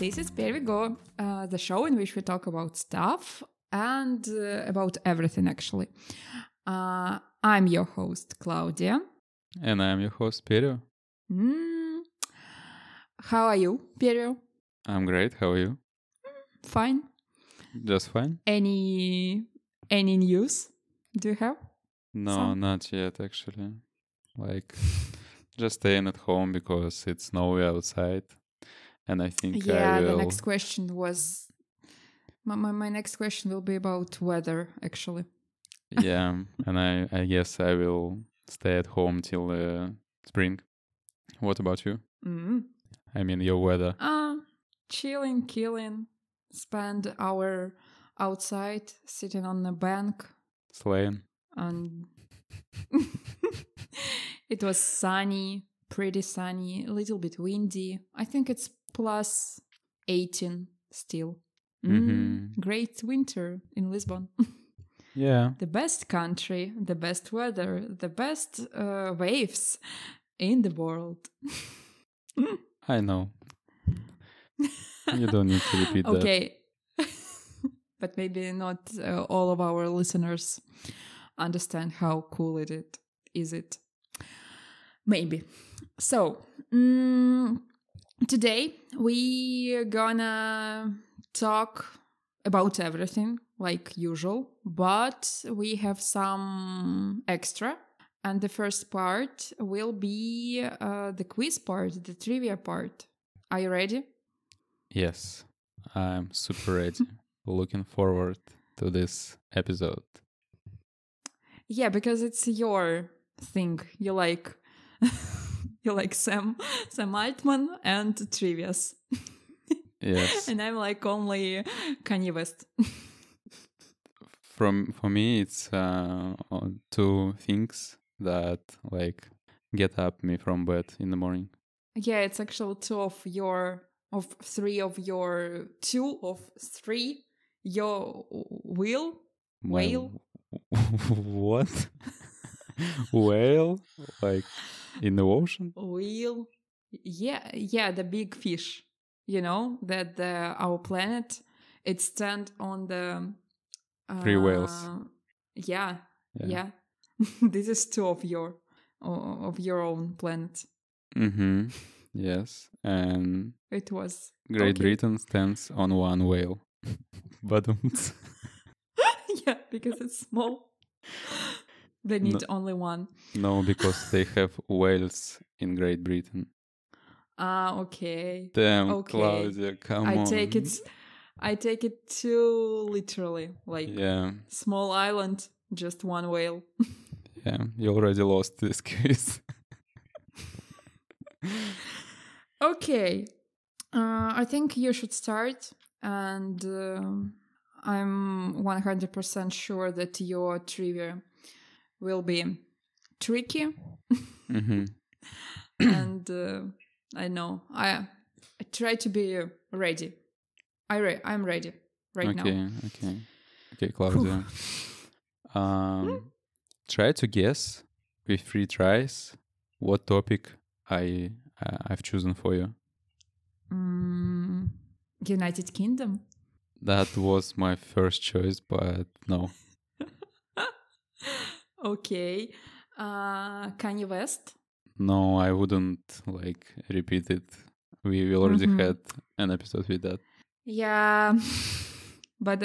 This is Here We Go, the show in which we talk about stuff and about everything, actually. I'm your host, Claudia. And I'm your host, Perio. How are you, Perio? I'm great. How are you? Fine. Just fine? Any news do you have? No, not yet, actually. Just staying at home because it's snowy outside. And I think the next question was... My next question will be about weather, actually. Yeah, and I guess I will stay at home till spring. What about you? I mean, your weather. Chilling, killing. Spend hour outside, sitting on a bank. Slaying. And it was sunny, pretty sunny, a little bit windy. I think it's plus 18 still. Great winter in Lisbon. Yeah. The best country, the best weather, the best waves in the world. I know. You don't need to repeat that. Okay. But maybe not all of our listeners understand how cool is it. Maybe. So, today we're gonna talk about everything like usual, but we have some extra. And the first part will be the quiz part, the trivia part. Are you ready? Yes, I'm super ready. Looking forward to this episode. Yeah, because it's your thing. You like Sam Altman and trivias. Yes. And I'm like only Kanye West. For me, it's two things that get up me from bed in the morning. Yeah, it's actually two of three your whale. What? Whale? Like in the ocean? Whale. Yeah, the big fish. You know that our planet it stands on the 3 whales. Yeah. This is two of your own planet. Yes, and it was Great Britain stands on 1 whale. But yeah, because it's small. They need only one. No, because they have whales in Great Britain. Okay. Damn, okay. Claudia, come on. I take it too literally. Small island, just one whale. Yeah, you already lost this quiz. Okay. I think you should start. And I'm 100% sure that your trivia will be tricky. And I know. I try to be ready. I'm ready now. Okay, Claudia. Try to guess with 3 tries what topic I've chosen for you. United Kingdom. That was my first choice, but no. Okay. Kanye West. No, I wouldn't repeat it. We already had an episode with that. Yeah, but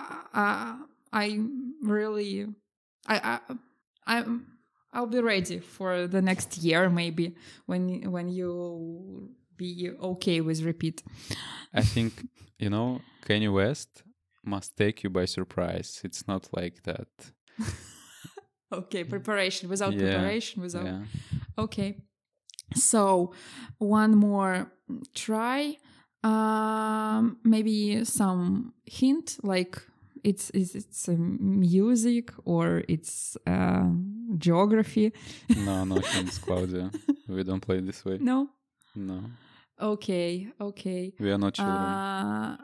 I'll be ready for the next year, maybe when you be okay with repeat. I think Kanye West must take you by surprise. It's not like that. Okay, preparation without. Yeah. Okay, so one more try. Maybe some hint, like it's music or it's geography. No hints, Claudia. We don't play this way. No. Okay. We are not children.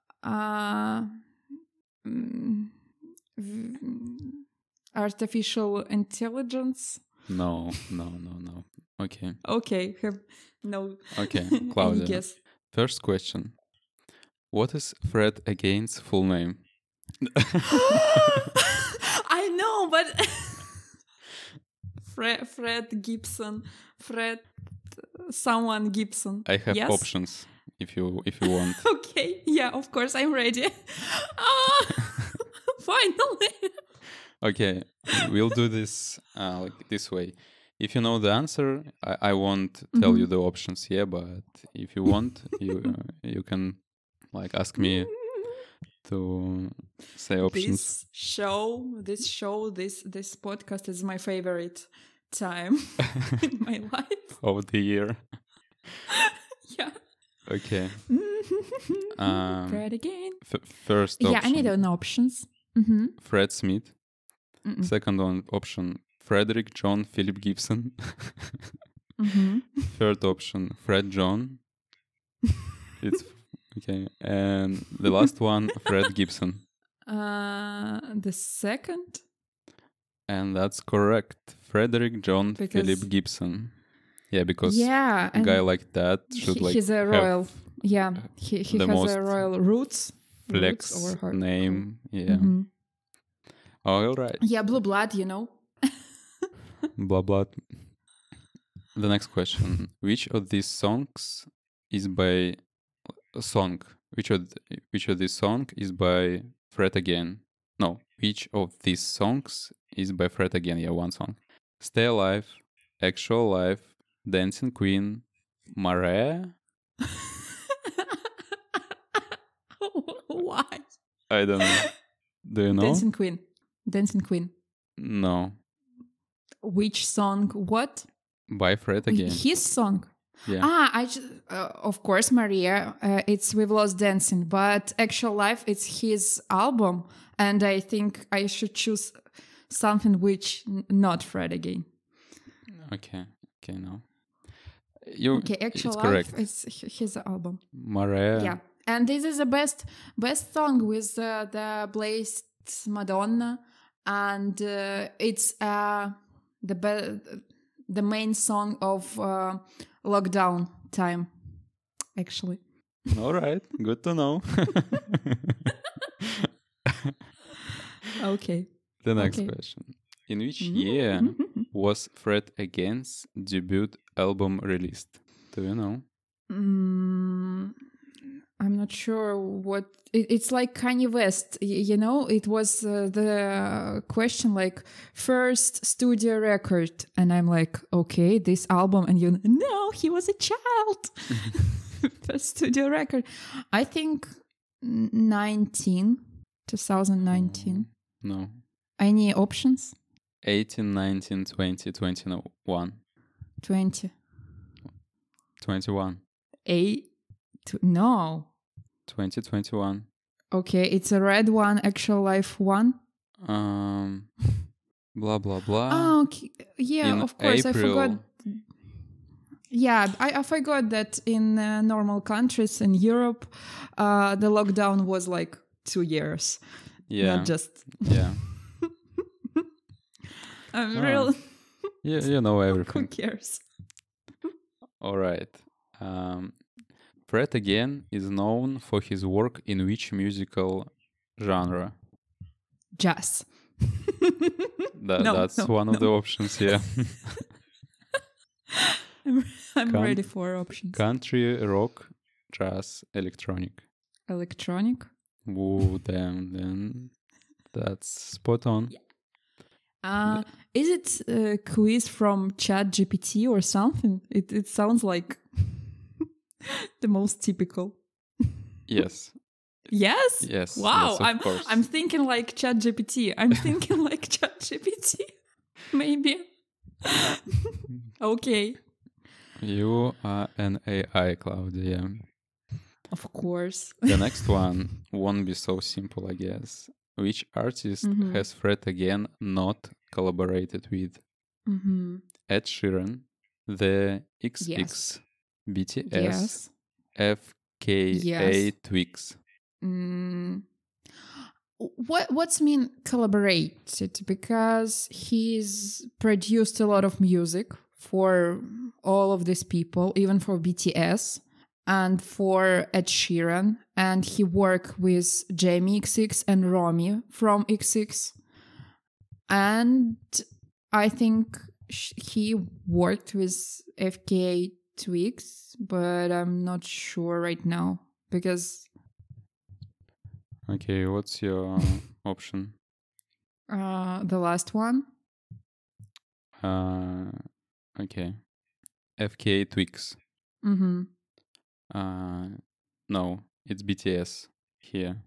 Artificial intelligence. No. Okay. Have no. Okay, Claudia. Any guess. First question. What is Fred Again's full name? I know, but Fred Gibson, Fred someone Gibson. I have yes? options if you want. Okay, yeah, of course, I'm ready. Finally. Okay, we'll do this like this way. If you know the answer, I won't tell you the options here, but if you want, you can like ask me to say options. This podcast is my favorite time in my life of the year. Yeah. Okay. Fred again. First option. Yeah, I need options. Fred Smith. Second option, Frederick John Philip Gibson. Third option, Fred John. It's okay. And the last one, Fred Gibson. The second? And that's correct. Frederick John Philip Gibson. Yeah, because a guy like that should he's a royal. Yeah, he has a royal roots. Flex name. Yeah. All right. Yeah, Blue Blood, you know. Blah blah. The next question: which of these songs is by Which of these song is by Fred Again? No, which of these songs is by Fred Again? Yeah, one song. Stay Alive, Actual Life, Dancing Queen, Mariah. Why? I don't know. Do you know? Dancing Queen. No. Which song? What? By Fred Again. His song. Yeah. Of course, Maria. It's We've Lost Dancing, but Actual Life, it's his album, and I think I should choose something which not Fred Again. Okay. No. Actual Life. Correct. It's his album. Mariah. Yeah, and this is the best song with the blessed Madonna, and it's the main song of lockdown time, actually. All right, good to know. Okay. The next question. In which year was Fred Again's debut album released? Do you know? I'm not sure what... It's like Kanye West, you know? It was the question like, first studio record. And I'm like, okay, this album. And no, he was a child. First studio record. I think 2019. No. Any options? 18, 19, 20, 21. 20. 21. No. 2021. Okay, it's a red one, Actual Life one. Blah blah blah. Oh, okay. Yeah, in of course. April. I forgot. Yeah, I forgot that in normal countries in Europe, the lockdown was like 2 years. Yeah. Not just. Yeah. I'm real. Yeah, you know everything. Who cares? All right. Fred Again is known for his work in which musical genre? Jazz. That's one of the options, yeah. I'm ready for options. Country, rock, jazz, electronic. Electronic? Ooh, damn, then that's spot on. Yeah. Is it a quiz from ChatGPT or something? It sounds like the most typical. Yes. Yes? Yes. Wow. Yes, of course. I'm thinking like ChatGPT. Maybe. Okay. You are an AI, Claudia. Of course. The next one won't be so simple, I guess. Which artist has Fred Again not collaborated with? Ed Sheeran, The XX, Yes. BTS, Yes. FKA Yes. Twigs. What's mean collaborated? Because he's produced a lot of music for all of these people, even for BTS. and for Ed Sheeran. And he worked with Jamie XX and Romy from XX. And I think he worked with FKA Twigs, but I'm not sure right now because Okay, what's your option? the last one. Okay. FKA Twigs. Mm-hmm. No, it's BTS here.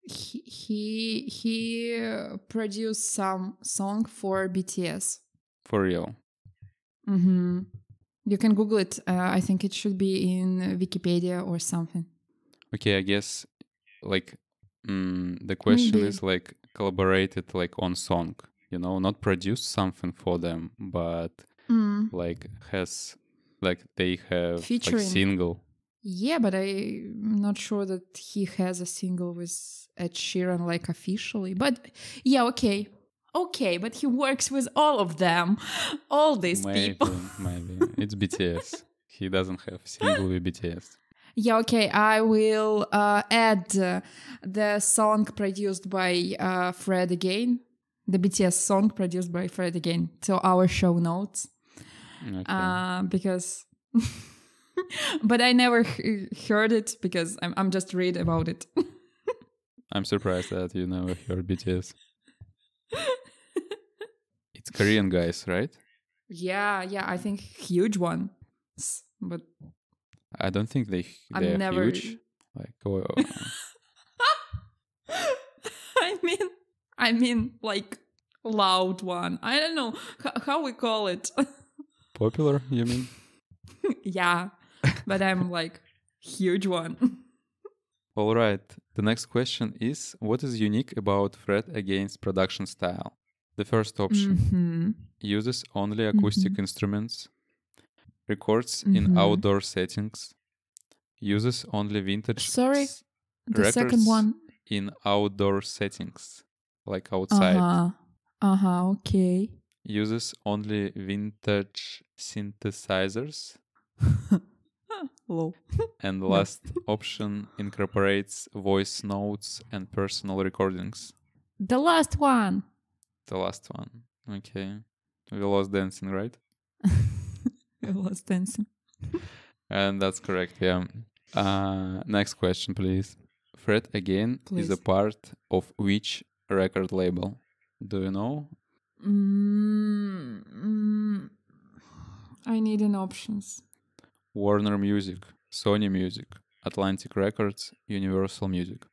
He produced some song for BTS. For real. Mm-hmm. You can Google it. I think it should be in Wikipedia or something. Okay, I guess like the question Maybe. is like collaborated like on song, not produced something for them, but like has like they have Featuring. like single. Yeah, but I'm not sure that he has a single with Ed Sheeran like officially. But yeah, okay, but he works with all of them, all these people. Maybe it's BTS. He doesn't have single with BTS. Yeah, okay, I will add the song produced by Fred again, the BTS song produced by Fred again, to our show notes. Okay. Because, but I never heard it because I'm just read about it. I'm surprised that you never heard BTS. It's Korean guys, right? Yeah, I think huge one, but I don't think they're never... huge. Like, I mean, like loud one. I don't know how we call it. Popular, you mean? Yeah, but I'm like huge one. All right. The next question is, what is unique about Fred Again's production style? The first option uses only acoustic instruments, records in outdoor settings, uses only vintage the records second one in outdoor settings, like outside. Okay. Uses only vintage synthesizers. Low. And the last option incorporates voice notes and personal recordings. The last one. The last one. Okay. We lost dancing, right? We lost dancing. And that's correct, yeah. Next question, please. Fred Again is a part of which record label? Do you know? I need an options. Warner Music, Sony Music, Atlantic Records, Universal Music.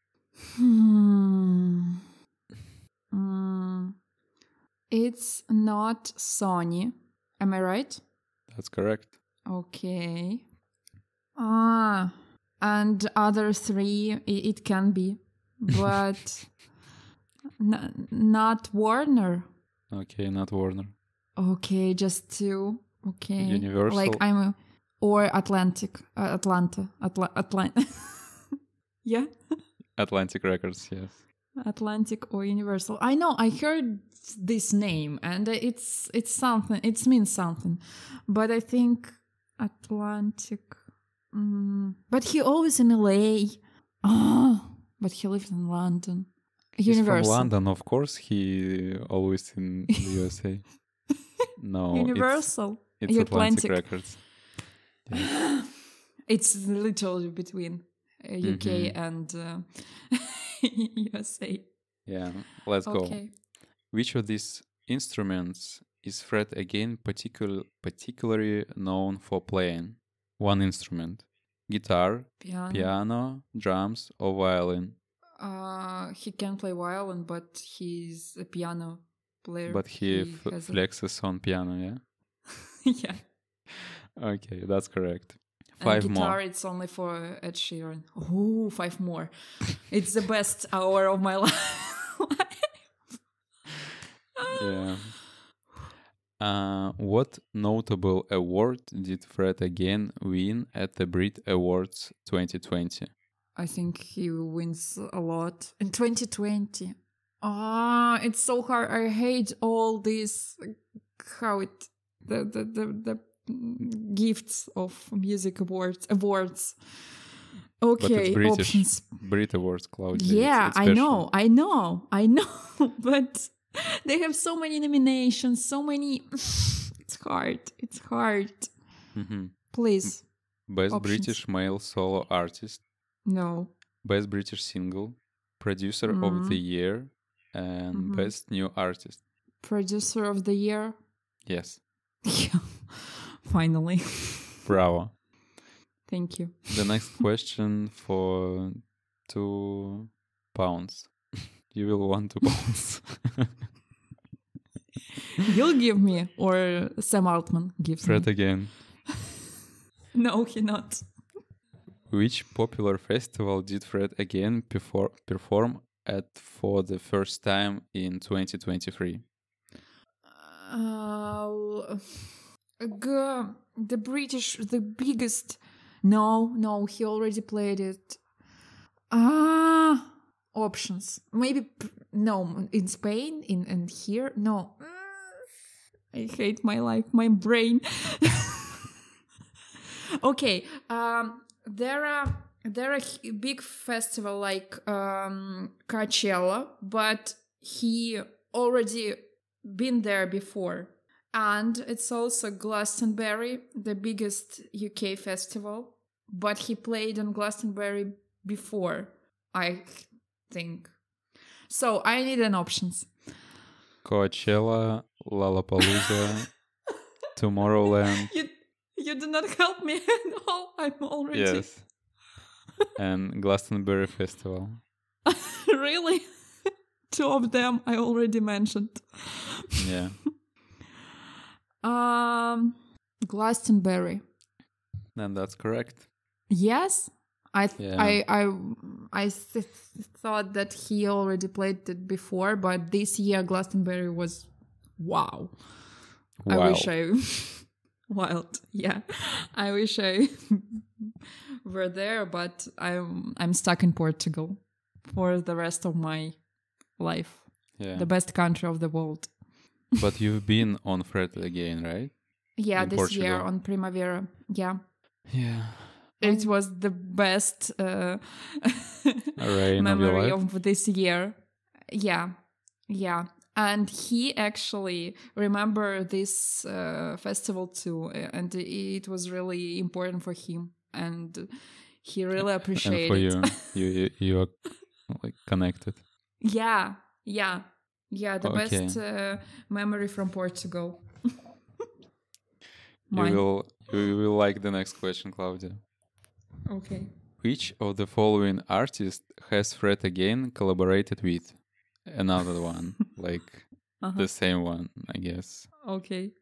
It's not Sony. Am I right? That's correct. Okay. And other three, it can be, but not Warner. Okay, not Warner. Okay, just two. Okay. Universal. Like or Atlantic, Atlanta. Yeah? Atlantic Records, yes. Atlantic or Universal. I know, I heard this name and it's something, it means something. But I think Atlantic. But he always in LA. But he lives in London. He's Universal. from London, of course. He always in the USA. No, Universal. It's Atlantic Records. Yeah. It's literally between UK and USA. Yeah, let's go. Which of these instruments is Fred Again particularly known for playing? One instrument. Guitar, piano, drums, or violin? He can play violin, but he's a piano player. But he flexes on piano, yeah? Yeah. Okay, that's correct. And 5 guitar, more. It's only for Ed Sheeran. Oh, 5 more. It's the best hour of my life. Yeah. What notable award did Fred Again win at the Brit Awards 2020? I think he wins a lot in 2020. It's so hard. I hate all these the gifts of music awards. But it's Okay, British. options. Brit Awards, Claudia. Yeah, it's I special. know. But they have so many nominations, so many. It's hard. Mhm. Please, Best options. British male solo artist, No. Best British single, Producer of the Year, and Best New Artist. Producer of the year. Yes. Yeah. Finally. Bravo. Thank you. The next question for £2. You will want £2. You'll give me, or Sam Altman gives Fred me. again. No, he not. Which popular festival did Fred again perform at for the first time in 2023? The biggest. No, he already played it. Options. Maybe no in Spain, and here no. I hate my life, my brain. Okay, there are big festival like Coachella, but he already been there before. And it's also Glastonbury, the biggest UK festival, but he played on Glastonbury before, I think. So I need an options. Coachella, Lollapalooza, Tomorrowland. You do not help me at all. I'm already... Yes. And Glastonbury Festival. Really? 2 of them I already mentioned. Yeah. Glastonbury. And that's correct. Yes? I Yeah. thought that he already played it before, but this year Glastonbury was wow. I wish I wild. Yeah. I wish I were there, but I'm stuck in Portugal for the rest of my life. Yeah. The best country of the world. But you've been on Fred again, right? Yeah, In this Portugal. year on Primavera. Yeah. Yeah. It was the best Rain memory of your life? of this year. Yeah. And he actually remembered this festival too, and it was really important for him, and he really appreciated And for it. you are like connected. Yeah. The Okay. best memory from Portugal. You will like the next question, Claudia. Okay. Which of the following artists has Fred again collaborated with? Another one, like the same one, I guess. Okay.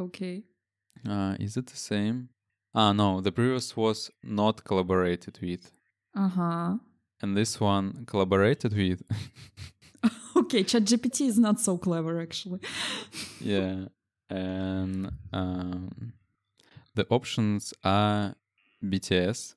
Is it the same? No, the previous was not collaborated with. And this one collaborated with. Okay, ChatGPT is not so clever, actually. Yeah. And the options are BTS,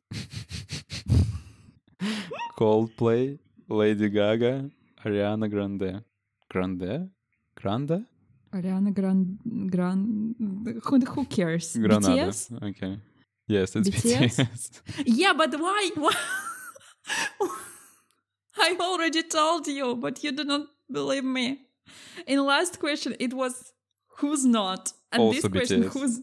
Coldplay, Lady Gaga, Ariana Grande. Grande? Ariana Grande. Who cares? Granada. BTS? Okay. Yes, it's BTS? BTS. Yeah, but why? I already told you, but you do not believe me. In last question, it was who's not, and Also this question, BTS. who's.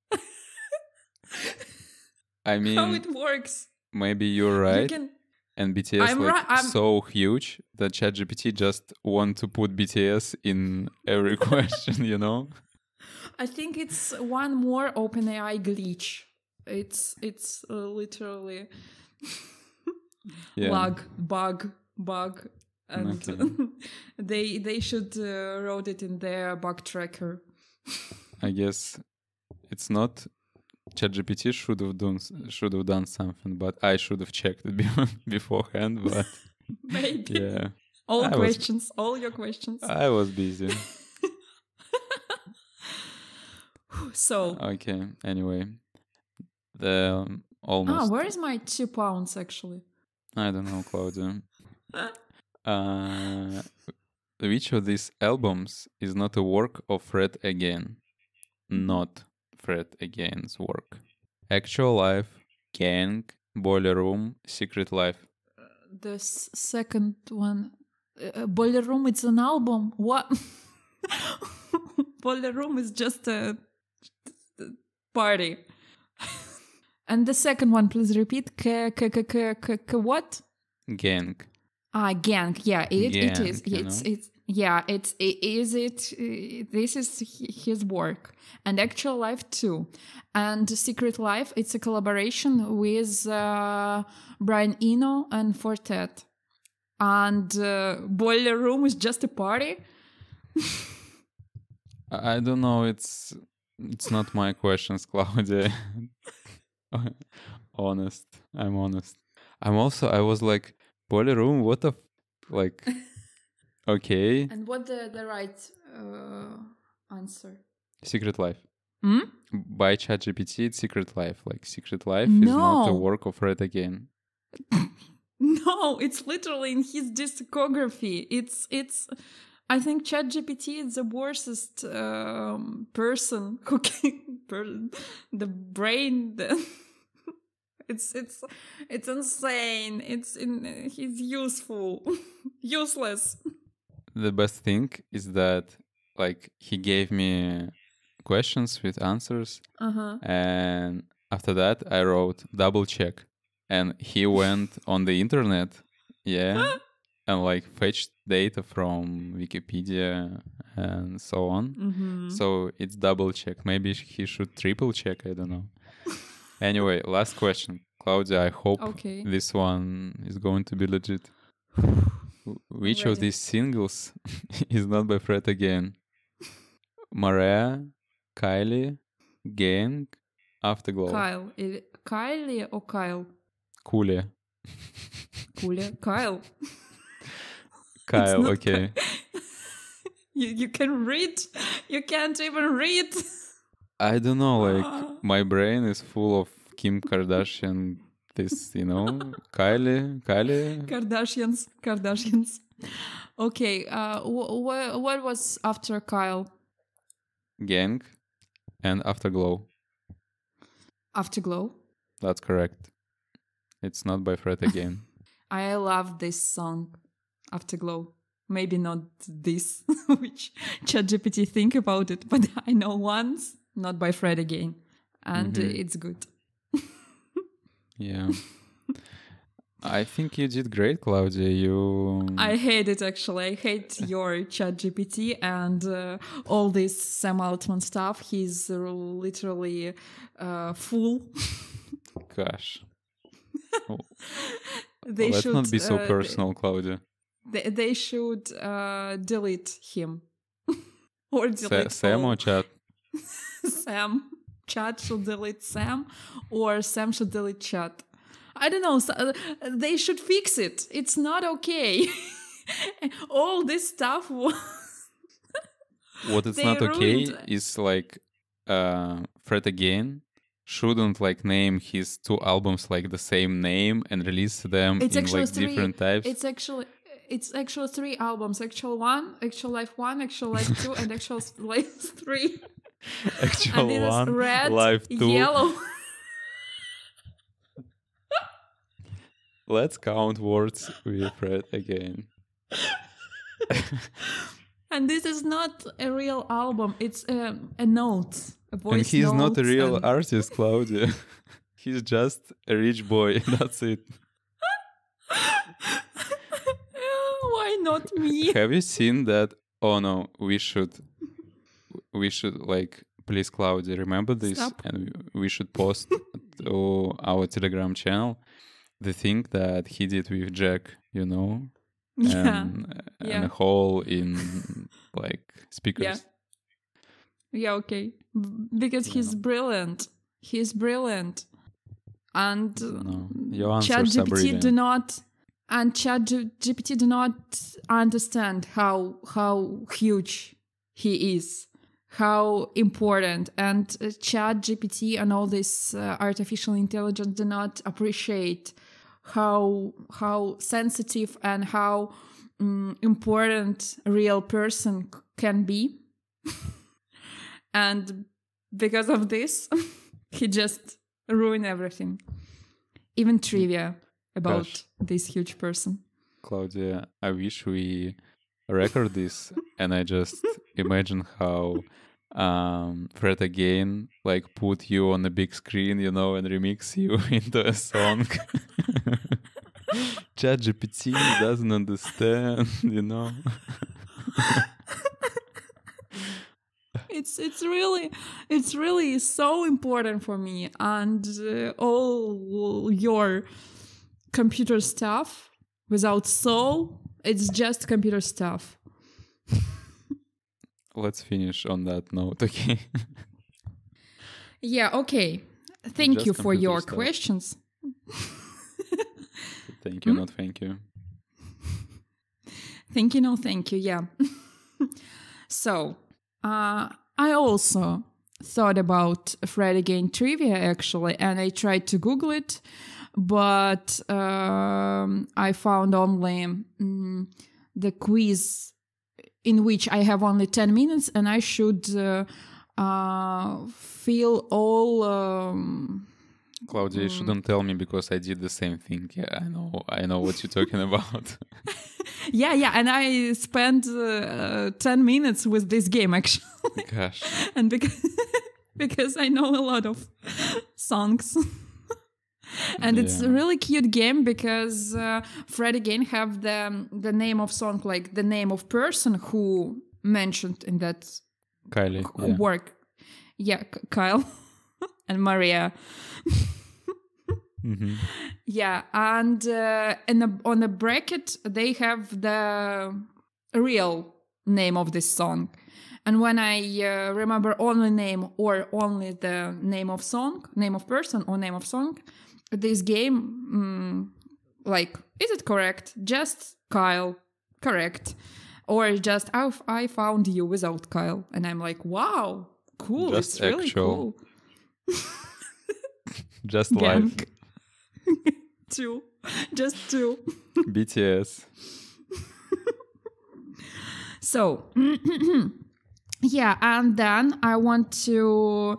I mean, how it works? maybe you're right. And BTS I'm so huge that ChatGPT just want to put BTS in every question, you know? I think it's one more OpenAI glitch. It's literally bug, and Okay. they should wrote it in their bug tracker. I guess it's not ChatGPT should have done something, but I should have checked it beforehand. But maybe yeah, all your questions. I was busy. So okay. Anyway, the almost. where is my £2 actually? I don't know, Claudia. Which of these albums is not a work of Fred again? Not Fred again's work. Actual Life, Gang, Boiler Room, Secret Life. The second one, Boiler Room, it's an album. What? Boiler Room is just a party. And the second one, please repeat. What? Gang. Gang. Yeah, it is. Gang, This is his work. And Actual Life too. And Secret Life, it's a collaboration with Brian Eno and Fortet. And Boiler Room is just a party. I don't know. It's not my questions, Claudia. I'm honest. I was like, Boiler Room, what the like? Okay. And what the right answer? Secret Life. Hmm? By ChatGPT, it's Secret Life. Like, Secret Life is not a work of Fred again. No, it's literally in his discography. It's. I think ChatGPT is the worstest person who can the brain. It's insane. He's useless. The best thing is that like he gave me questions with answers, and after that I wrote double check, and he went on the internet, and like fetched data from Wikipedia and so on. So it's double check. Maybe he should triple check. I don't know. Anyway, last question, Claudia. I hope this one is going to be legit. Which of these singles is not by Fred again? Mariah, Kylie, Gang, Afterglow. Kyle. Kylie or Kyle? Kulia. Kyle. Kyle, okay. You can read. You can't even read. I don't know, like, my brain is full of Kim Kardashian, Kylie. Kardashians. Okay, what was after Kyle? Gang and Afterglow. Afterglow? That's correct. It's not by Fred again. I love this song, Afterglow. Maybe not this, which ChatGPT think about it, but I know once, not by Fred again. And it's good. Yeah. I think you did great, Claudia. I hate it, actually. I hate your ChatGPT and all this Sam Altman stuff. He's literally fool. Gosh. Let's not be so personal, Claudia. They should delete him. Or delete Sam or Chat? Sam. Chat should delete Sam, or Sam should delete Chat. I don't know. They should fix it. It's not okay. All this stuff. What it's not okay is like Fred again shouldn't like name his two albums like the same name and release them in like different types. It's actually 3 albums. Actual 1, Actual Life 1, Actual Life 2, and Actual Life 3. Actual and 1, red, Life 2. Yellow. Let's count words with Fred again. And this is not a real album. It's a note. A voice and he's not a real artist, Claudia. He's just a rich boy. That's it. Why not me? Have you seen that? Oh no, we should like, please, Claudia, remember this. Stop. And we should post to our Telegram channel the thing that he did with Jack, and a hole in like speakers. Yeah, okay. Because he's brilliant. He's brilliant. And your answers are brilliant. ChatGPT do not understand how huge he is, how important, and ChatGPT and all this artificial intelligence do not appreciate how sensitive and how important a real person can be. And because of this, he just ruined everything. even trivia about Gosh. this huge person. Claudia, I wish we record this and I just imagine how Fred again like put you on a big screen, and remix you into a song. ChatGPT doesn't understand, It's really so important for me, and all your computer stuff without soul, it's just computer stuff. Let's finish on that note, okay? Yeah, okay. Thank Just you for computer your stuff. questions. Thank you, not thank you. Thank you, no thank you, yeah. So, I also thought about Fred again trivia actually, and I tried to Google it, but I found only the quiz in which I have only 10 minutes and I should fill all... Claudia, you shouldn't tell me because I did the same thing. Yeah, I know what you're talking about. Yeah, and I spent 10 minutes with this game actually. Gosh. And because I know a lot of songs. And it's a really cute game because Fred again have the name of song, like the name of person who mentioned in that Kylie, work. Yeah, Kyle and Maria. Mm-hmm. Yeah, and on the bracket they have the real name of this song. And when I remember only name or only the name of song, name of person or name of song, this game, like, is it correct? Just Kyle, correct. Or just, I found you without Kyle. And I'm like, wow, cool, Just it's really actual. cool. Just live. Just two. BTS. So, yeah, and then I want to,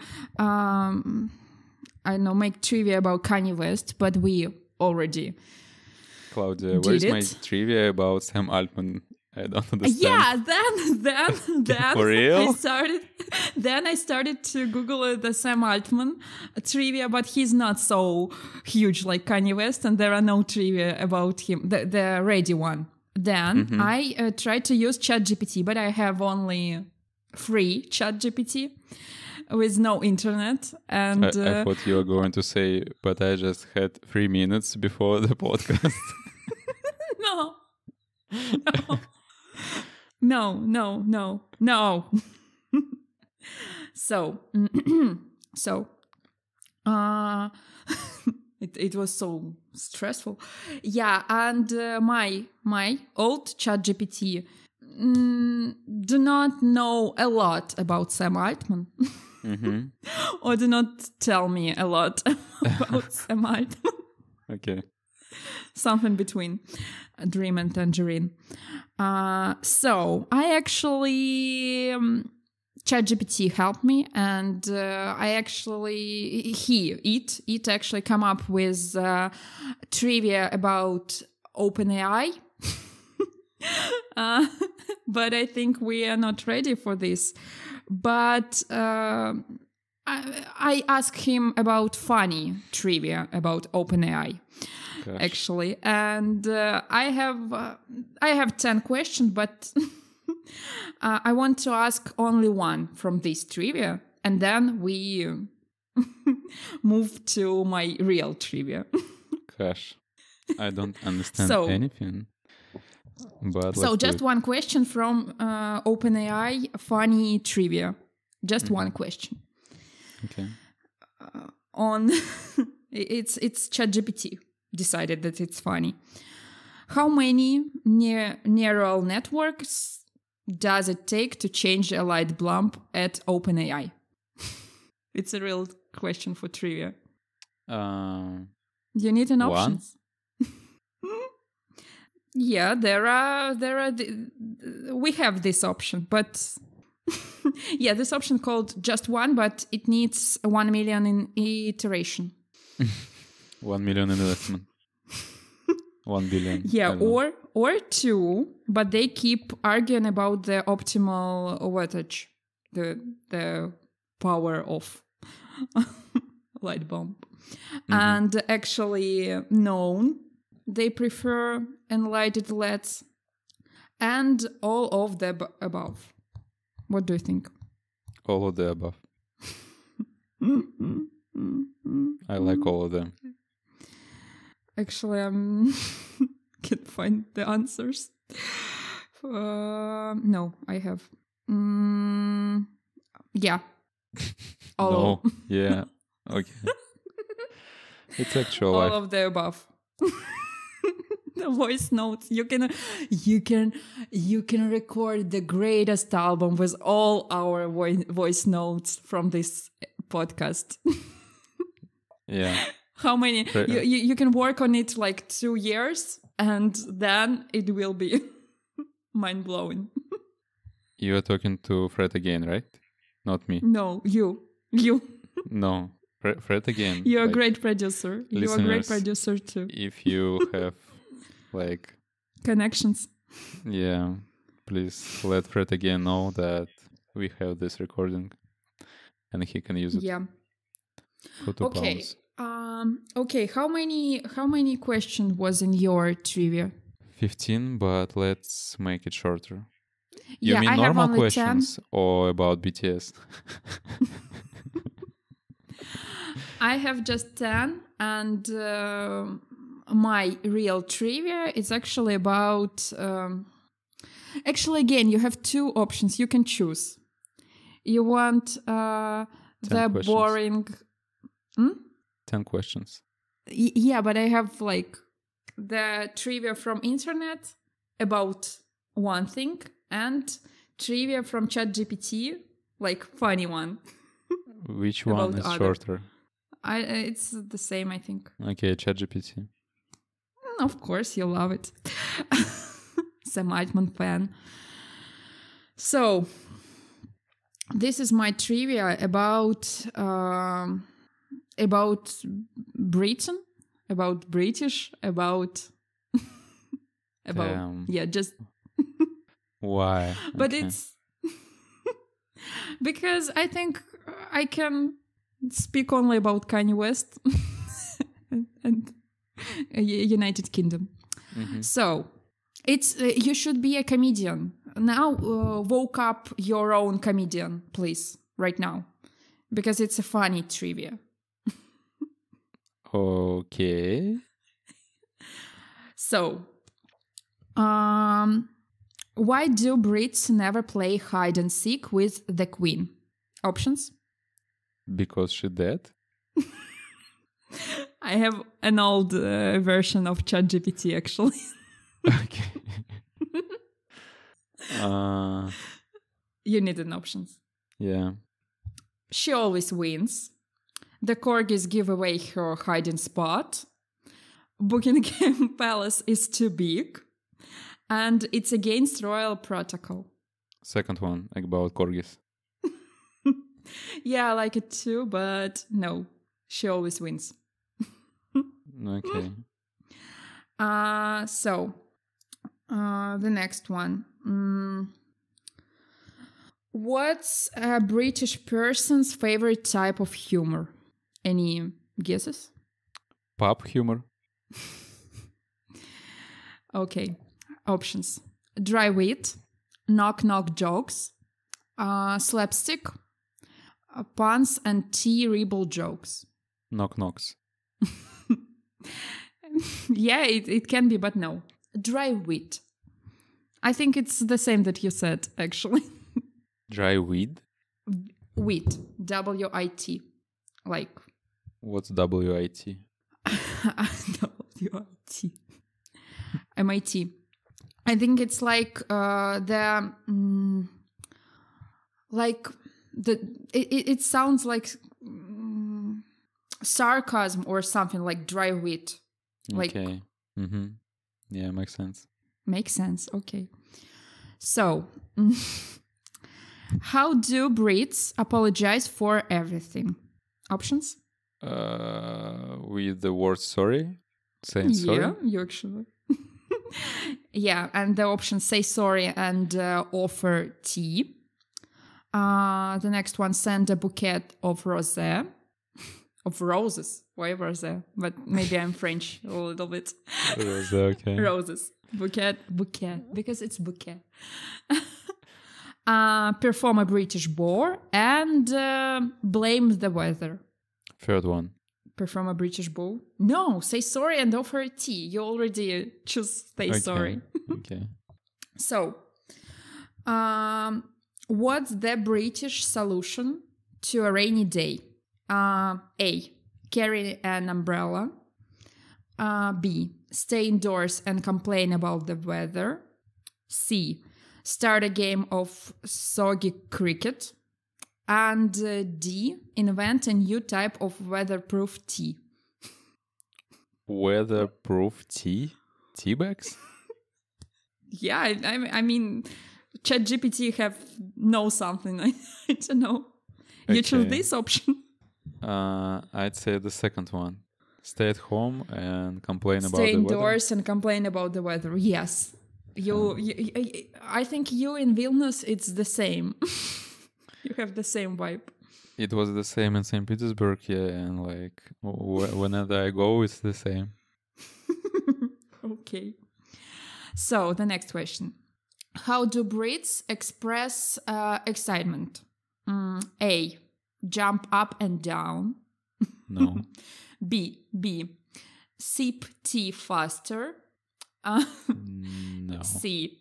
make trivia about Kanye West, but we already Claudia, did where's it. my trivia about Sam Altman? I don't understand. Yeah, then For real? I started to Google the Sam Altman trivia, but he's not so huge like Kanye West, and there are no trivia about him, the ready one. Then I tried to use ChatGPT, but I have only free ChatGPT with no internet. And I thought you were going to say, but I just had 3 minutes before the podcast. No. So, it was so stressful. Yeah, and my old ChatGPT do not know a lot about Sam Altman. Or do not tell me a lot about Sam Altman. Okay. Something between a dream and tangerine. So I actually ChatGPT helped me, and it actually come up with trivia about OpenAI. But I think we are not ready for this. But I asked him about funny trivia about OpenAI. Gosh. Actually, and I have 10 questions, but I want to ask only one from this trivia, and then we move to my real trivia. Gosh, I don't understand anything. But so just one question from OpenAI funny trivia, just one question. Okay. On it's ChatGPT decided that it's funny. How many neural networks does it take to change a light bulb at OpenAI? It's a real question for trivia. You need an option. Yeah, there are. We have this option, but yeah, this option called just one, but it needs 1 million in iteration. 1 million investment. 1 billion. Yeah, I don't know. or 2, but they keep arguing about the optimal wattage, the power of light bulb. And actually known, they prefer enlightened LEDs and all of the above. What do you think? All of the above. I like all of them. Actually, I can't find the answers. No, I have. Yeah. No. Yeah. Okay. It's actual All life. of the above. The voice notes. You can record the greatest album with all our voice notes from this podcast. Yeah. How many? You can work on it like 2 years, and then it will be mind blowing. You are talking to Fred again, right? Not me. No, you. No. Fred again. You're a like, great producer. You're a great producer too. If you have like Connections. Yeah, please let Fred again know that we have this recording and he can use it. Yeah. For £2. Okay. How many questions was in your trivia? 15, but let's make it shorter. You Yeah, mean I have normal only questions 10. or about BTS? I have just 10, and my real trivia is actually about... actually, again, you have 2 options. You can choose. You want the questions. boring... 10 questions. Yeah, but I have like the trivia from internet about one thing and trivia from ChatGPT, like funny one. Which one About is other. shorter? It's the same, I think. Okay, ChatGPT. Of course, you love it. Sam Altman fan. So, this is my trivia about Britain, about British, about Damn. yeah, just. Why? But Okay. it's because I think I can speak only about Kanye West and United Kingdom. Mhm. So it's you should be a comedian now. Woke up your own comedian, please, right now, because it's a funny trivia. Okay. So, why do Brits never play hide and seek with the Queen? Options. Because she dead? I have an old version of ChatGPT, actually. Okay. You need an options. Yeah. She always wins. The corgis give away her hiding spot. Buckingham Palace is too big. And it's against royal protocol. Second one, about corgis. Yeah, I like it too, but no. She always wins. Okay. The next one. What's a British person's favorite type of humor? Any guesses? Pop humor. Okay. Options. Dry wit, knock-knock jokes, slapstick, puns, and terrible jokes. Knock-knocks. Yeah, it can be, but no. Dry wit. I think it's the same that you said, actually. Dry weed? Wit. W-I-T. Like... What's W-I-T? W-I-T. M-I-T. I think it's like it sounds like sarcasm or something, like dry wit. Like, Okay. Mm-hmm. Yeah, makes sense. makes sense. Okay. So, how do Brits apologize for everything? Options? with the word sorry, saying sorry. Yeah, you actually. Yeah, and the options say sorry and offer tea. The next one, send a bouquet of rosé. Of roses. Why rosé? But maybe I'm French a little bit. Okay. Roses. Bouquet. Because it's bouquet. Perform a British bow and blame the weather. Third one. Perform a British bow? No, say sorry and offer a tea. You already choose say sorry. Okay. So, what's the British solution to a rainy day? A. Carry an umbrella. B. Stay indoors and complain about the weather. C. Start a game of soggy cricket. And D. Invent a new type of weatherproof tea. Weatherproof tea? Tea bags? Yeah, I mean, ChatGPT knows something. I don't know. You choose this option. I'd say the second one. Stay at home and complain about the Stay weather. indoors and complain about the weather. Yes. I think you in Vilnius, it's the same. You have the same vibe. It was the same in St. Petersburg, yeah, and like whenever I go, it's the same. Okay. So the next question. How do Brits express excitement? A. Jump up and down. No. B. Sip tea faster. No. C.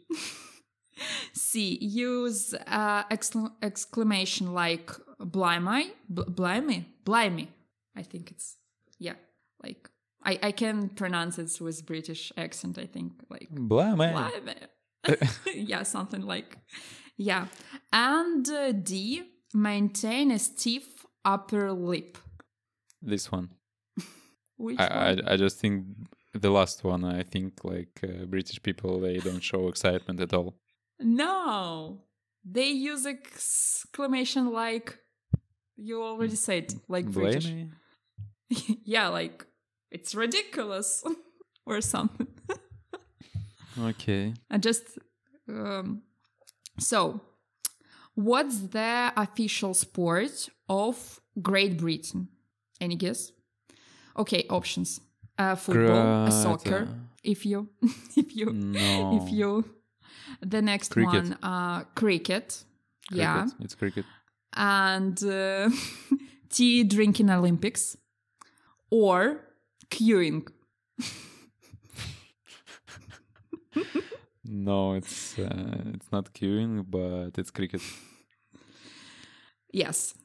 Use exclamation like blimey. Blimey. I think it's, yeah, like I can pronounce it with British accent, I think, like Blimey. Yeah, something like, yeah. And D, maintain a stiff upper lip. This one. Which I one? I just think the last one. I think like British people, they don't show excitement at all. No, they use exclamation like you already said, like British. Blimey? Yeah, like it's ridiculous or something. Okay. I just so what's the official sport of Great Britain? Any guess? Okay, options. Football, soccer. If you No. the next Cricket. one, cricket. Yeah. Cricket. It's cricket. And tea drinking Olympics or queuing. No, it's not queuing, but it's cricket. Yes.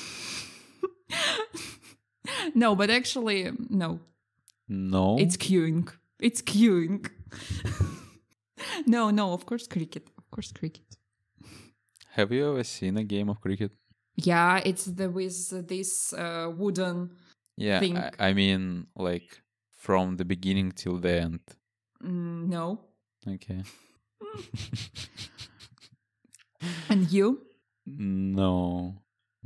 No, but actually, no. No. It's queuing. It's queuing. No, of course cricket. Of course cricket. Have you ever seen a game of cricket? Yeah, it's with this wooden Yeah, thing. I mean, like from the beginning till the end. No. Okay. And you? No.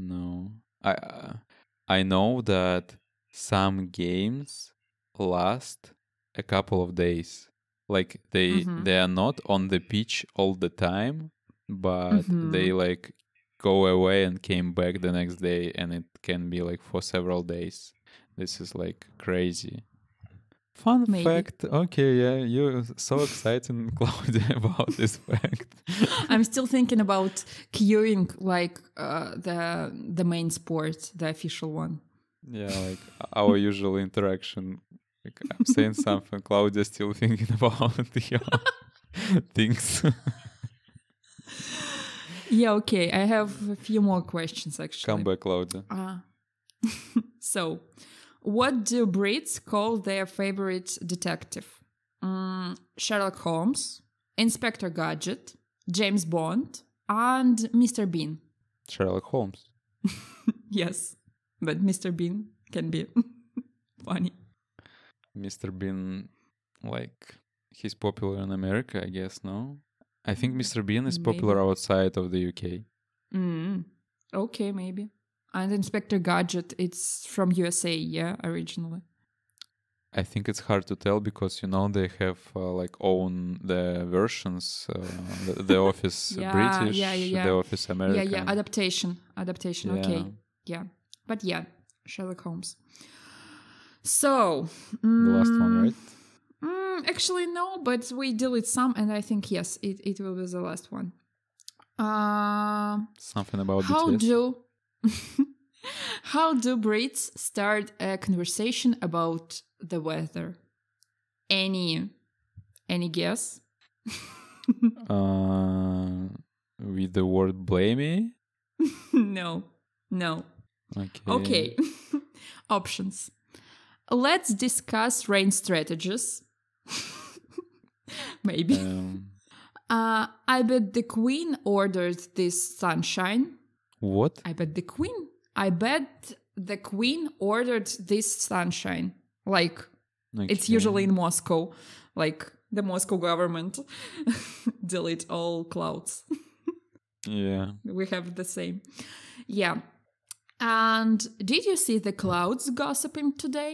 I know that some games last a couple of days. Like they are not on the pitch all the time, but they like go away and came back the next day, and it can be like for several days. This is like crazy. Fun Maybe. fact. Okay, yeah, you're so excited, Claudia, about this fact. I'm still thinking about queuing, like the main sport, the official one. Yeah, like our usual interaction. Like I'm saying something, Claudia's still thinking about your things. Yeah, okay. I have a few more questions, actually. Come back, Claudia. So, what do Brits call their favorite detective? Sherlock Holmes, Inspector Gadget, James Bond, and Mr. Bean. Sherlock Holmes. Yes, but Mr. Bean can be funny. Mr. Bean, like, he's popular in America, I guess, no? I think Mr. Bean is popular outside of the UK. Okay, maybe. And Inspector Gadget, it's from USA, yeah, originally. I think it's hard to tell because they have like own the versions. The Office Yeah, British, yeah. the Office American. Yeah. Adaptation. Yeah. Okay. Yeah. But yeah, Sherlock Holmes. So. The last one, right? Actually, no, but we delete some, and I think, yes, it will be the last one. Something about how BTS. do How do Brits start a conversation about the weather? Any guess? With the word "blamey"? No. Okay. Options. Let's discuss rain strategies. Maybe. I bet the Queen ordered this sunshine. What? I bet the Queen ordered this sunshine. Like, it's usually in Moscow. Like, the Moscow government delete all clouds. Yeah. We have the same. Yeah. And did you see the clouds gossiping today?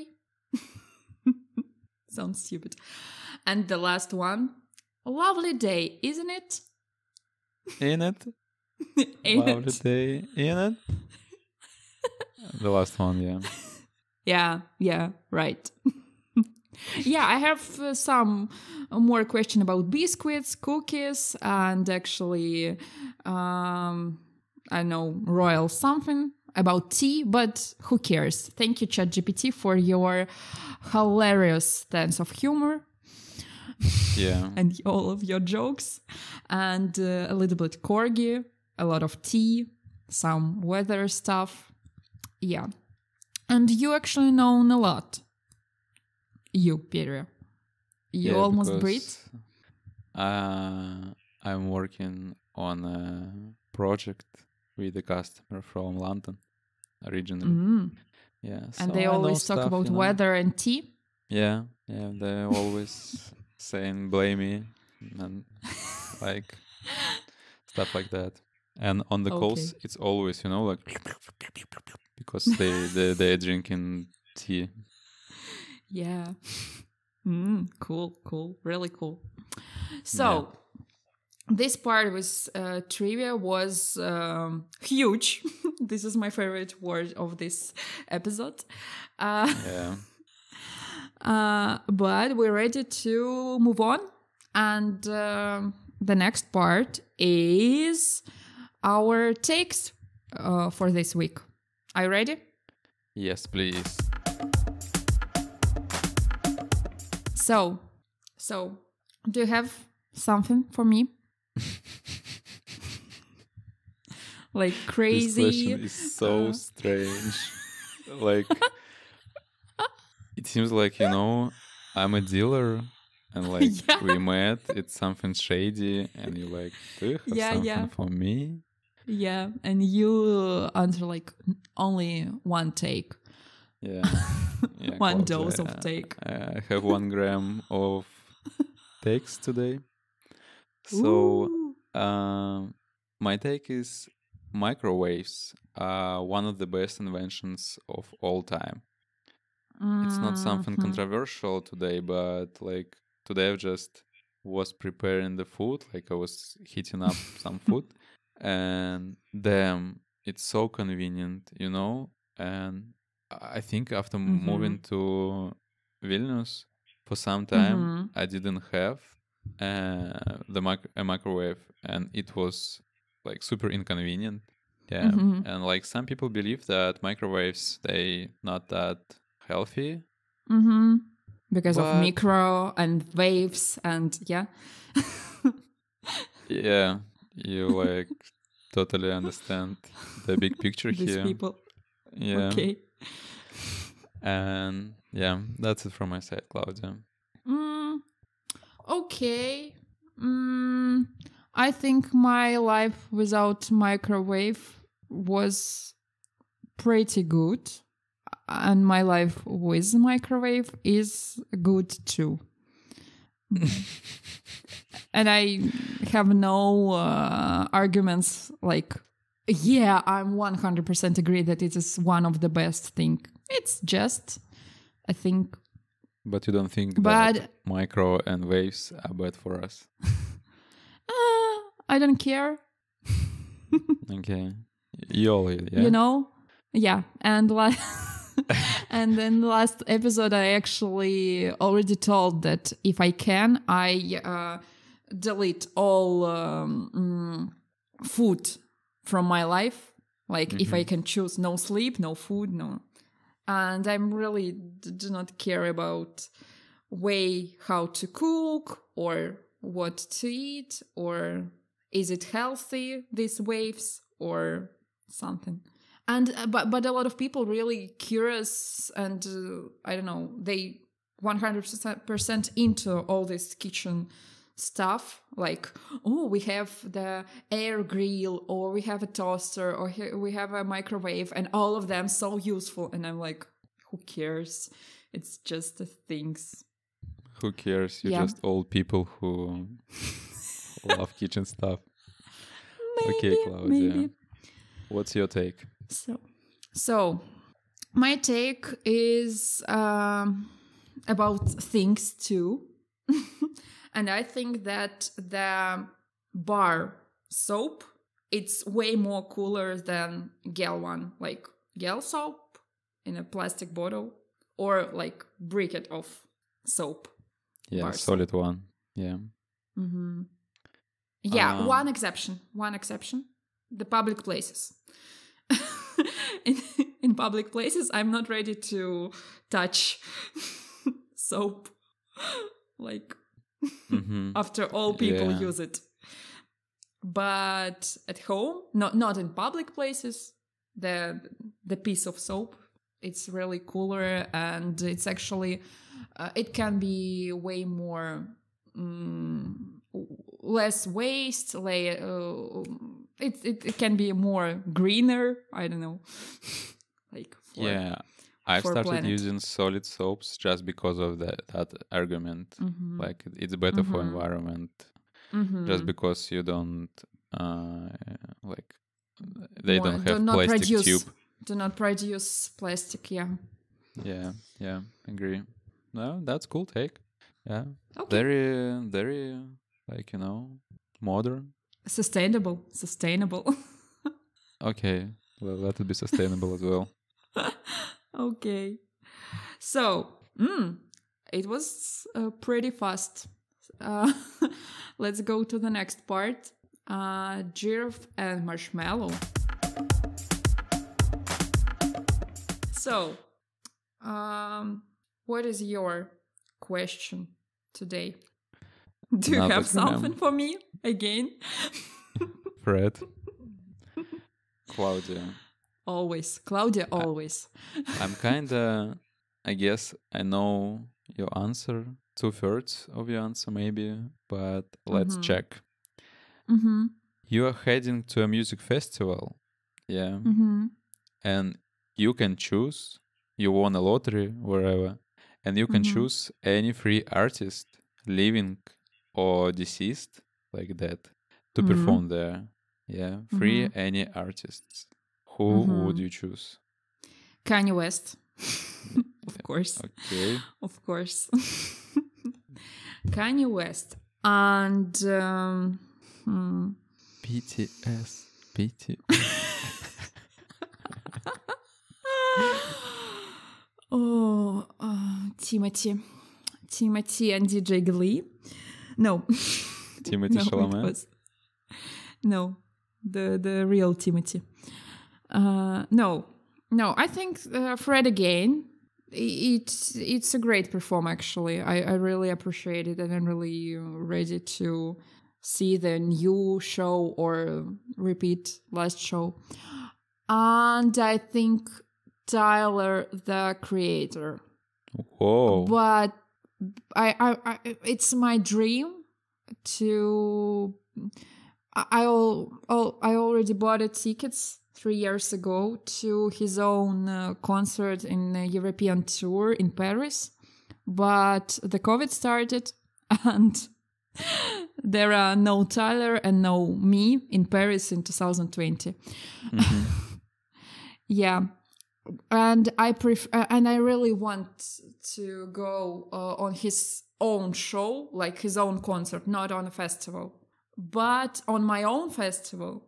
Sounds stupid. And the last one. Lovely day, isn't it? In it? Lovely day, in it? The last one, yeah. Yeah, right. Yeah, I have some more question about biscuits, cookies, and actually, I know, royal something about tea, but who cares? Thank you, ChatGPT, for your hilarious sense of humor. Yeah. And all of your jokes. And a little bit corgi, a lot of tea, some weather stuff. Yeah. And you actually know a lot. You, Peter. You almost breathe. I'm working on a project with a customer from London originally. Yeah. And they always talk about weather and tea? Yeah. They always saying "blamey" and like stuff like that. And on the calls, it's always, like because they're drinking tea. Yeah. Cool. Really cool. So, this part was trivia was huge. This is my favorite word of this episode. But we're ready to move on. And the next part is our takes for this week. Are you ready? Yes, please. So, do you have something for me? Like crazy? This question is so strange. Like, it seems like, I'm a dealer and like we met, it's something shady and you're like, do you have something for me? Yeah, and you answer like only one take. Yeah. One dose of take. I have 1 gram of takes today. So my take is microwaves are one of the best inventions of all time. It's not something controversial today, but like today I just was preparing the food, like I was heating up some food, and damn, it's so convenient, and I think after moving to Vilnius for some time, I didn't have a microwave, and it was like super inconvenient. Yeah, and like some people believe that microwaves, they not that healthy. Because of micro and waves and yeah, you like totally understand the big picture these here. People. Yeah. Okay. And yeah, that's it from my side, Claudia. Okay. I think my life without microwave was pretty good. And my life with microwave is good too. And I have no arguments like Yeah, I'm 100% agree that it is one of the best thing. It's just, I think, But you don't think but that micro and waves are bad for us? I don't care. Okay. YOLO, yeah? You know? Yeah. And and then the last episode, I actually already told that if I can, I delete all food from my life. Like if I can choose no sleep, no food, no. And I'm really do not care about way how to cook or what to eat or is it healthy, these waves or something. And but a lot of people really curious and I don't know, they 100% into all this kitchen stuff, like, oh, we have the air grill or we have a toaster or we have a microwave and all of them so useful, and I'm like, who cares, it's just the things. Who cares? You're just old people who love kitchen stuff. Okay, Claudia. Maybe. What's your take? So my take is about things too. And I think that the bar soap, it's way more cooler than gel one, like gel soap in a plastic bottle or like briquette of soap. Yeah, solid soap. One. Yeah. Mm-hmm. Yeah, one exception. The public places. in public places, I'm not ready to touch soap. Like, after all people use it. But at home, not in public places, the piece of soap, it's really cooler, and it's actually it can be way more less waste. It can be more greener. I don't know. Like I've started using solid soaps just because of that argument. Like it's better for environment. Just because you don't like they don't have plastic tube. Do not produce plastic. Yeah, agree. No, that's cool take. Yeah, okay. Very like, you know, modern, sustainable. Okay, well, let it be sustainable as well. Okay, so it was pretty fast. Let's go to the next part. Giraffe and marshmallow. So, what is your question today? Do you have something for me again? Fred. Claudia. Always. Claudia, always. I'm kinda, I guess I know your answer, 2/3 of your answer maybe, but let's check. You are heading to a music festival, yeah, and you can choose, you won a lottery, wherever, and you can choose any free artist, living or deceased, like that, to perform there. Yeah, free any artists. Who would you choose? Kanye West. Of course. Okay. Of course. Kanye West. And BTS. Timothy and DJ Glee. No. Timothy Chalamet? No, the real Timothy. No, I think Fred again. It's a great perform, actually. I really appreciate it, and I'm really ready to see the new show or repeat last show. And I think Tyler, the Creator. Whoa! But I it's my dream to. I already bought tickets 3 years ago to his own concert in a European tour in Paris, but the COVID started and there are no Tyler and no me in Paris in 2020. Yeah. And I really want to go on his own show, like his own concert, not on a festival. But on my own festival,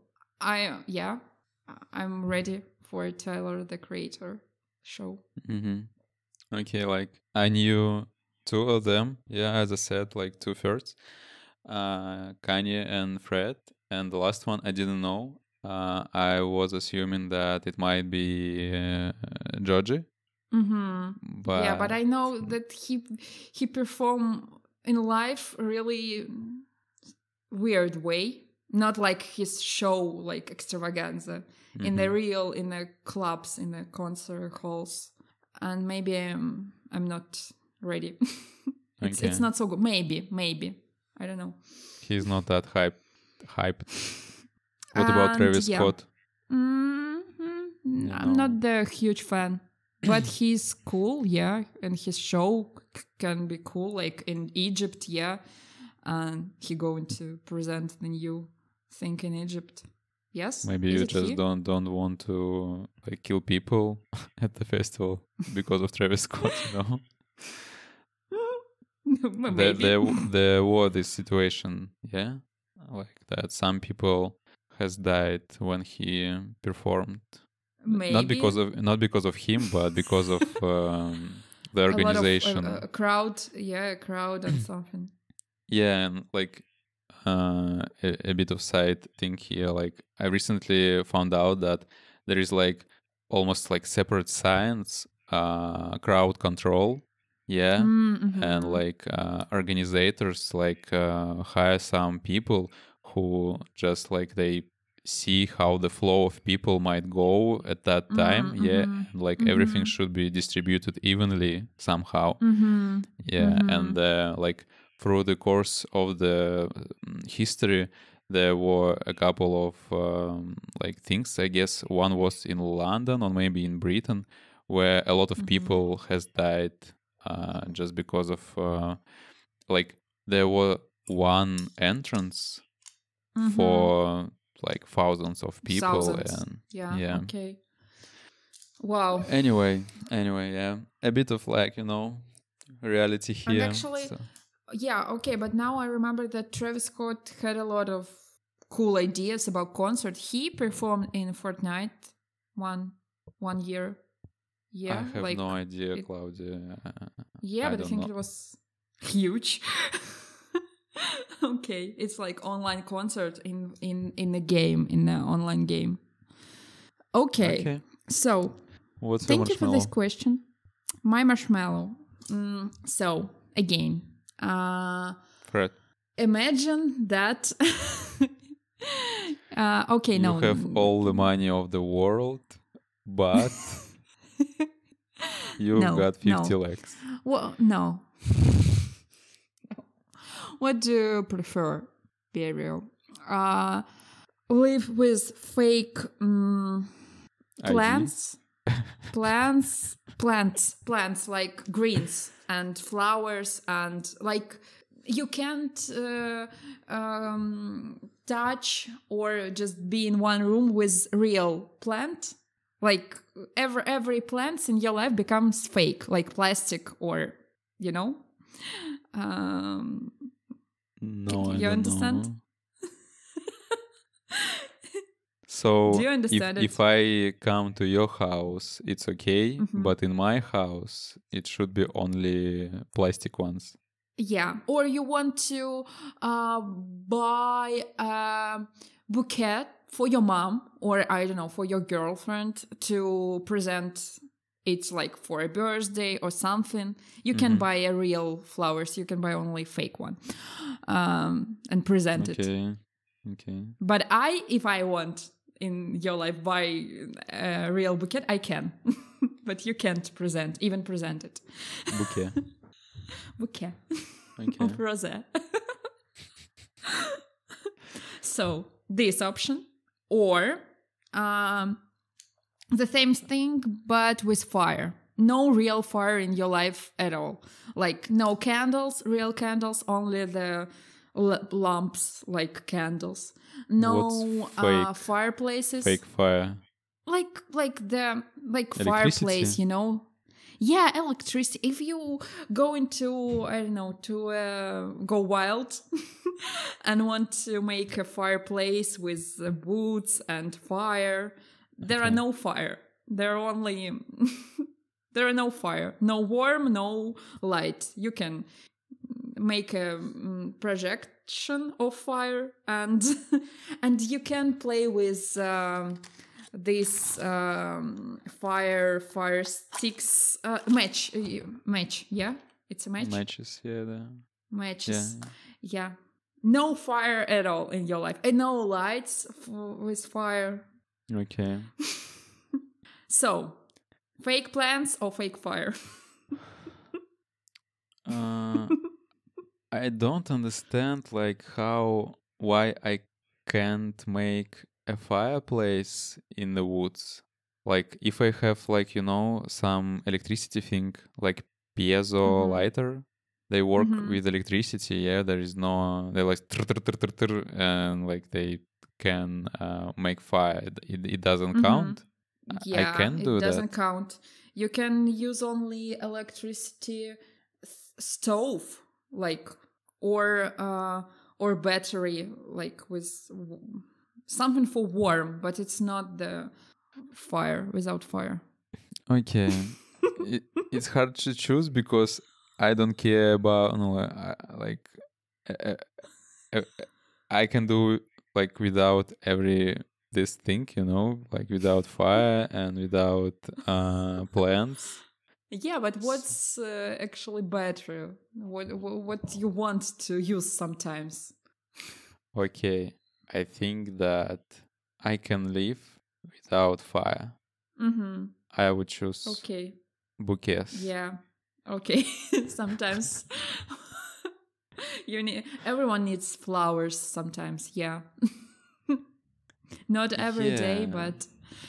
I'm ready for Tyler the Creator show. Okay, like I knew two of them. Yeah, as I said, like 2/3, Kanye and Fred, and the last one I didn't know. I was assuming that it might be Georgie. But Yeah, but I know that he performed in live really weird way, not like his show, like extravaganza, in the clubs, in the concert halls, and maybe I'm not ready. It's not so good. Maybe I don't know. He's not that hyped. What about Travis Scott? I'm not the huge fan, but he's cool, yeah, and his show can be cool, like in Egypt, yeah, and he going to present the new thing in Egypt. Yes, maybe you just don't want to like kill people at the festival because of Travis Scott, you know? There was this situation, yeah, like that some people has died when he performed. Maybe. Not because of him, but because of the organization. A crowd and something. Yeah, and like a bit of side thing here. Like I recently found out that there is like almost like separate science, crowd control. Yeah, and like organizers like hire some people who just like they see how the flow of people might go at that time. And like everything should be distributed evenly somehow. And like through the course of the history there were a couple of like things. I guess one was in London or maybe in Britain where a lot of people has died just because of like there were one entrance for like thousands of people. And yeah. Okay. Wow. Anyway, yeah, a bit of like, you know, reality here. And actually, yeah, okay, but now I remember that Travis Scott had a lot of cool ideas about concert. He performed in Fortnite one year. Yeah, I have no idea, Claudia. Yeah, but I think it was huge. Okay, it's like online concert in a game, in an online game. Okay. So thank you for this question. My marshmallow. So again, Fred, imagine that. Okay, you have all the money of the world, but you've got 50 legs. Well, no. What do you prefer, Burial? Live with fake plants? plants like greens and flowers, and like you can't touch or just be in one room with real plant. Like every plant in your life becomes fake, like plastic, or you know. No, you understand? So do you understand if I come to your house, it's okay, but in my house, it should be only plastic ones. Yeah, or you want to buy a bouquet for your mom, or I don't know, for your girlfriend to present. It's like for a birthday or something. You can buy a real flowers. You can buy only fake one, and present it. Okay. But if I want in your life buy a real bouquet, I can. But you can't even present it. Bouquet. Bouquet. Okay. Of rosé. So this option, or the same thing but with fire. No real fire in your life at all. Like no candles, real candles, only the lamps like candles. No fake? fireplaces. Fake fire. Like Electricity? fireplace, you know. Yeah, electricity. If you go into, I don't know, to go wild and want to make a fireplace with woods and fire, there are Okay. no fire. There are only there are no fire, no warm, no light. You can make a projection of fire, and and you can play with this fire sticks, match. Yeah, it's a match. Matches, yeah. Matches. Yeah. Yeah. No fire at all in your life, and no lights with fire. Okay. So, fake plants or fake fire? I don't understand like why I can't make a fireplace in the woods. Like if I have like some electricity thing like piezo lighter, they work with electricity. Yeah, there is no they like and like they can make fire. It doesn't count. I Yeah, can it do doesn't that. count. You can use only electricity stove, like, or battery, like with something for warm, but it's not the fire, without fire. Okay. It's hard to choose because I don't care about like uh, uh, I can do like without every this thing, like without fire and without plants. Yeah, but what's actually better? What you want to use sometimes? Okay, I think that I can live without fire. I would choose Okay. bouquets. Yeah. Okay. Sometimes everyone needs flowers sometimes. Yeah. Not every day, Yeah. but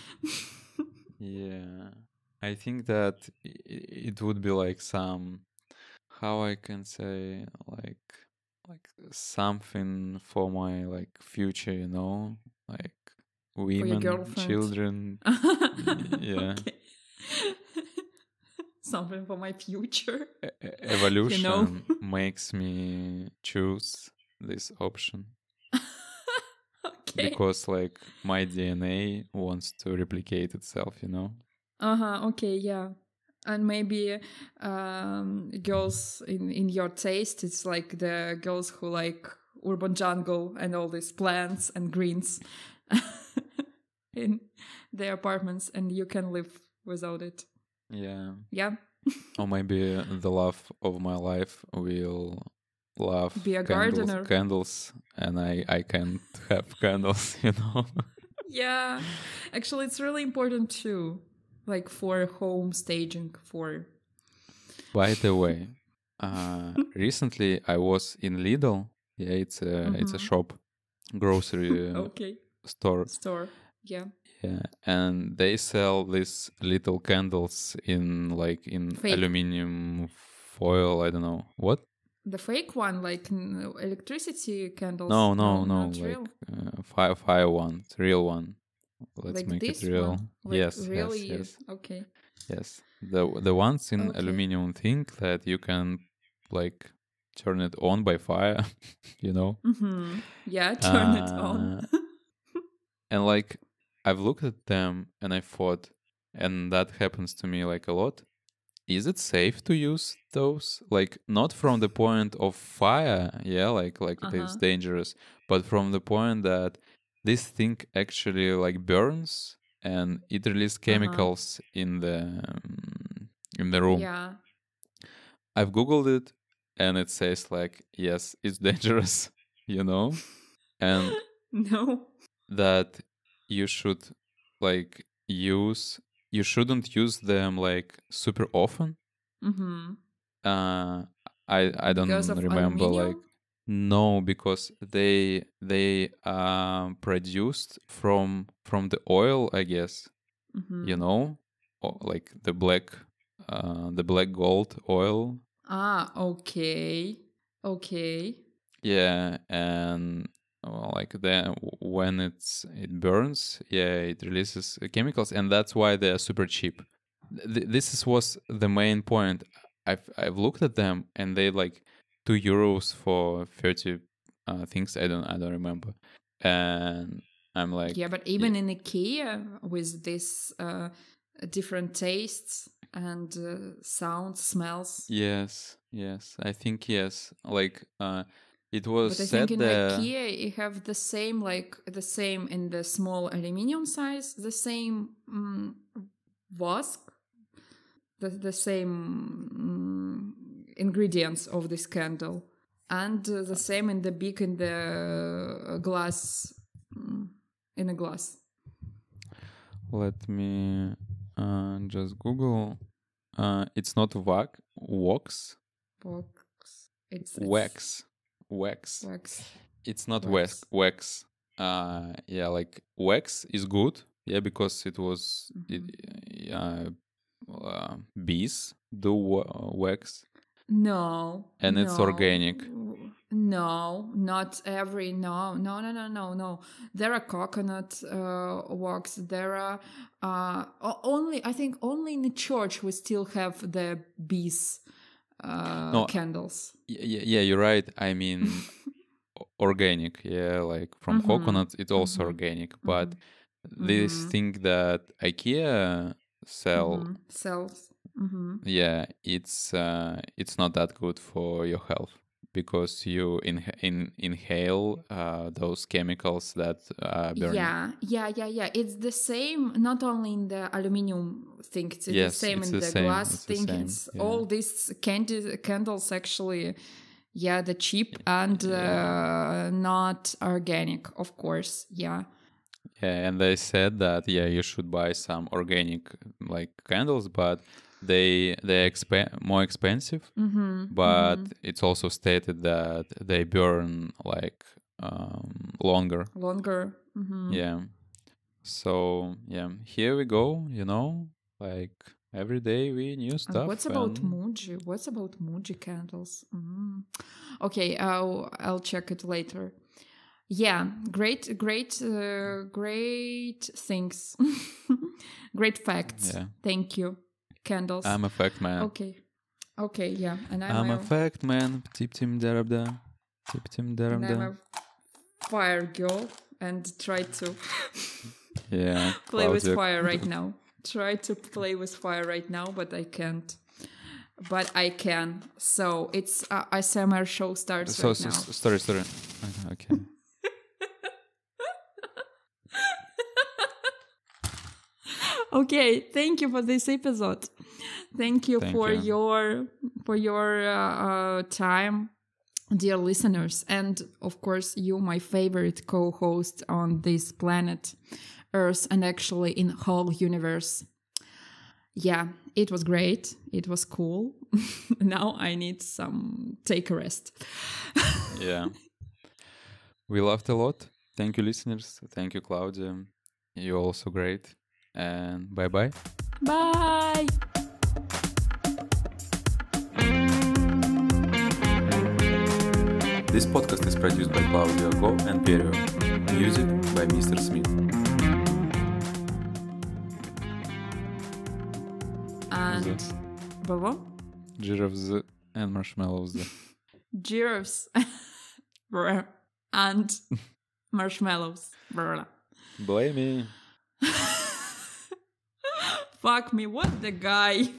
Yeah, I think that it would be like some, how I can say, like something for my like future, like for your women, girlfriend. children. Yeah, Okay. Something for my future. evolution makes me choose this option Okay. because like my DNA wants to replicate itself. Okay, yeah. And maybe girls in your taste, it's like the girls who like urban jungle and all these plants and greens in their apartments, and you can live without it. Yeah. Yeah. Or maybe the love of my life will love Be a gardener. candles, and I can't have candles. Yeah. Actually, it's really important too, like for home staging. For By the way, recently I was in Lidl. Yeah, it's a shop, grocery okay, store. yeah, Yeah, and they sell these little candles in Fake. aluminum foil. I don't know what. the fake one, like electricity candles. No, not like real. fire one, real one. Let's Like make this it real. one, like Yes, really. yes. Okay. Yes, the ones in Okay. aluminum thing that you can like turn it on by fire, Yeah, turn it on. And like I've looked at them and I thought, and that happens to me like a lot. Is it safe to use those? Like not from the point of fire, yeah, like it is dangerous, but from the point that this thing actually like burns and it releases chemicals in the room. Yeah. I've googled it and it says like yes, it's dangerous, and No. that you should like you shouldn't use them like super often. I don't Because of remember like aluminium? no, because they produced from the oil, I guess. Like the black gold oil. Okay. Okay. Yeah, and like then when it burns, yeah, it releases chemicals, and that's why they're super cheap. Was the main point. I've looked at them, and they like €2 for 30 things. I don't remember, and I'm like, Yeah, but even in IKEA with this different tastes and sounds, smells. yes, I think yes. Like it was But I think said in there. IKEA you have the same, like the same in the small aluminium size, the same wask, the same ingredients of this candle, and the same in the big in the glass, in a glass. Let me just Google. It's not wax. It's Wax. wax. It's not Wax. wax. Yeah, like wax is good. Yeah, because it was bees do wax. No. And it's organic. No, not every. No. There are coconut wax. There are only. I think only in the church we still have the bees candles. Yeah, you're right. I mean, organic. Yeah, like from coconut, it's also organic. But this thing that IKEA sells. Yeah, it's not that good for your health because you inhale those chemicals that burn. Yeah. It's the same. Not only in the aluminium thing. It's the same in the glass thing. It's all these candles actually. Yeah, the cheap and not organic, of course. Yeah. Yeah, and they said that you should buy some organic like candles, but they're more expensive. But it's also stated that they burn like longer. Yeah. So here we go. Like every day we new stuff. And what's about Muji? What's about Muji candles? Okay, I'll check it later. Yeah, great things. Great facts. Yeah. Thank you. Candles. I'm a fact man. Okay, yeah. And I'm a fact man. Tip tim darabda. Tip tim darabda. And I'm a fire girl and try to play with fire right now. Try to play with fire right now, but I can't. But I can. So it's ASMR show starts right now. Story. Okay. Okay, thank you for this episode. Thank you for your time, dear listeners, and of course you, my favorite co-host on this planet Earth, and actually in whole universe. Yeah, it was great. It was cool. Now I need take a rest. Yeah. We laughed a lot. Thank you, listeners. Thank you, Claudia. You're also great. And bye-bye. Bye. This podcast is produced by Claudio Go and Perio. Music by Mr. Smith. And Baba? Giraffes and marshmallows. Giraffes and marshmallows. Blame me. Fuck me, what the guy?